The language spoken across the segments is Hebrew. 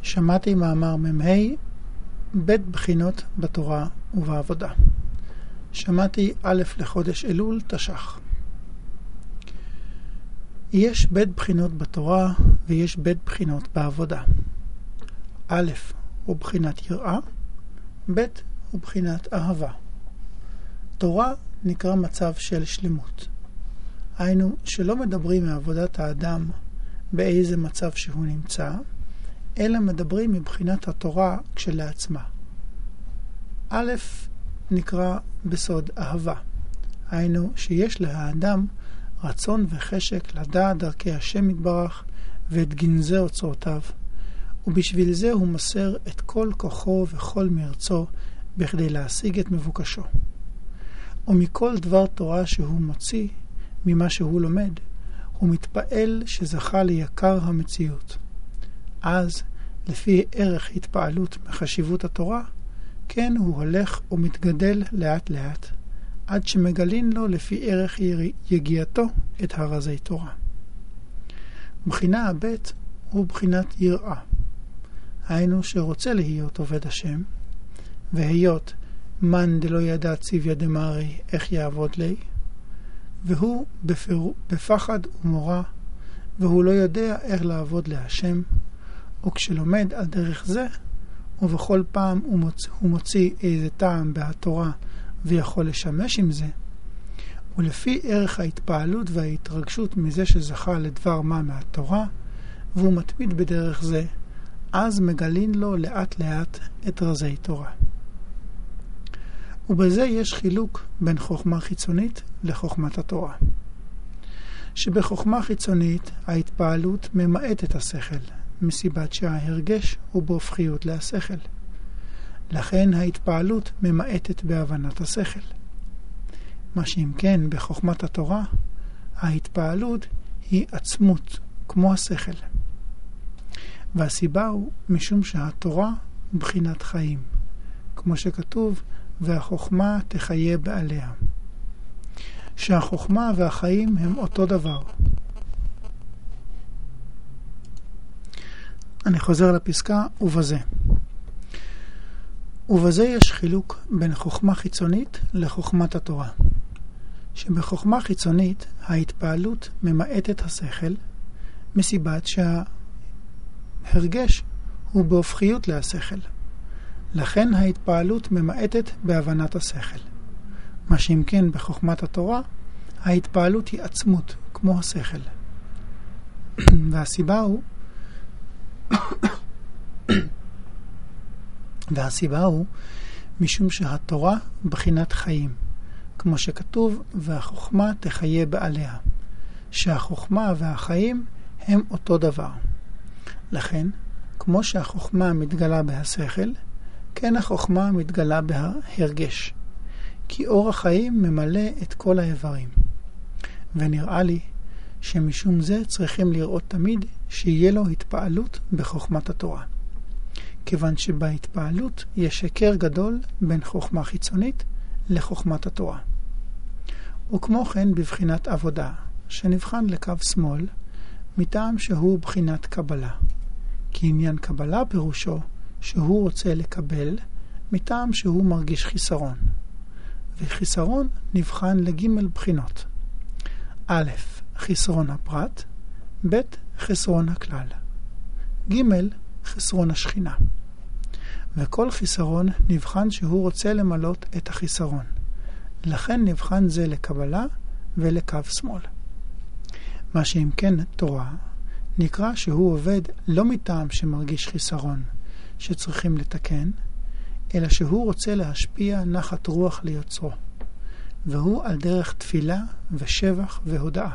שמעתי מאמר מ"ה בית בחינות בתורה ובעבודה. שמעתי א' לחודש אלול תש"ח. יש בית בחינות בתורה ויש בית בחינות בעבודה. א' הוא בחינת יראה, ב' הוא בחינת אהבה. תורה נקרא מצב של שלמות. היינו שלא מדברים מעבודת האדם באיזה מצב שהוא נמצא, אלא מדברים מבחינת התורה כשלעצמה. א' נקרא בסוד אהבה. היינו שיש לאדם רצון וחשק לדעת דרכי השם יתברך ואת גנזי אוצרותיו, ובשביל זה הוא מסר את כל כוחו וכל מרצו בכדי להשיג את מבוקשו. ומכל דבר תורה שהוא מוציא ממה שהוא לומד, הוא מתפעל שזכה ליקר המציאות. אז, לפי ערך התפעלות מחשיבות התורה, כן הוא הולך ומתגדל לאט לאט, עד שמגלין לו לפי ערך יגיעתו את הרזי תורה. בחינה הבית הוא בחינת יראה. היינו שרוצה להיות עובד השם, והיות מן דלא ידע ציוויה דמרי איך יעבוד לי, והוא בפחד ומורא, והוא לא יודע איך לעבוד להשם, וכשלומד על דרך זה, ובכל פעם הוא מוציא איזה טעם בהתורה ויכול לשמש עם זה, ולפי ערך ההתפעלות וההתרגשות מזה שזכה לדבר מה מהתורה, והוא מתמיד בדרך זה, אז מגלין לו לאט לאט את רזי תורה. ובזה יש חילוק בין חוכמה חיצונית לחוכמת התורה. שבחוכמה חיצונית ההתפעלות ממעט את השכל, מסיבת שההרגש הוא בהופכיות להשכל. לכן ההתפעלות ממעטת בהבנת השכל. מה שאם כן בחוכמת התורה, ההתפעלות היא עצמות כמו השכל. והסיבה הוא משום שהתורה בחינת חיים, כמו שכתוב, והחוכמה תחיה בעליה. שהחוכמה והחיים הם אותו דבר. אני חוזר לפסקה, ובזה יש חילוק בין חוכמה חיצונית לחוכמת התורה. שבחוכמה חיצונית ההתפעלות ממעטת השכל, מסיבת שההרגש הוא בהופכיות להשכל. לכן ההתפעלות ממעטת בהבנת השכל. מה שאם כן בחוכמת התורה, ההתפעלות היא עצמות כמו השכל. והסיבה הוא משום שהתורה בחינת חיים, כמו שכתוב, והחוכמה תחיה בעליה. שהחוכמה והחיים הם אותו דבר. לכן, כמו שהחוכמה מתגלה בהשכל, כן החוכמה מתגלה בהרגש. כי אור החיים ממלא את כל האיברים. ונראה לי שמשום זה צריכים לראות תמיד שיהיה לו התפעלות בחוכמת התורה. כיוון שבהתפעלות יש שקר גדול בין חוכמה חיצונית לחוכמת התורה. וכמו כן בבחינת עבודה, שנבחן לקו שמאל, מטעם שהוא בחינת קבלה. כי עניין קבלה פירושו שהוא רוצה לקבל, מטעם שהוא מרגיש חיסרון. וחיסרון נבחן לג' בחינות. א', חסרון הפרט, ב', חסרון הכלל, ג', חסרון השכינה. וכל חיסרון נבחן שהוא רוצה למלות את החיסרון. לכן נבחן זה לקבלה ולקו שמאל. מה שאם כן תורה, נקרא שהוא עובד לא מטעם שמרגיש חיסרון שצריכים לתקן, אלא שהוא רוצה להשפיע נחת רוח ליוצרו, והוא על דרך תפילה ושבח והודאה.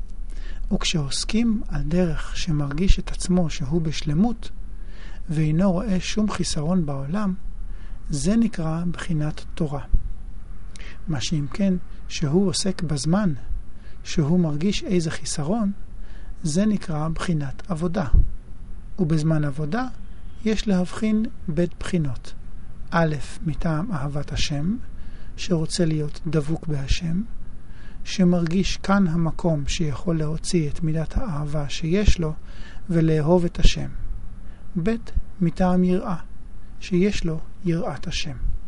וכשעוסקים על דרך שמרגיש את עצמו שהוא בשלמות, ואינו רואה שום חיסרון בעולם, זה נקרא בחינת תורה. מה שאם כן שהוא עוסק בזמן שהוא מרגיש איזה חיסרון, זה נקרא בחינת עבודה. ובזמן עבודה יש להבחין בית בחינות. א', מטעם אהבת השם, שרוצה להיות דבוק בהשם, שמרגיש כאן המקום שיכול להוציא את מידת האהבה שיש לו ולאהוב את השם. ב', מטעם יראה, שיש לו יראת השם.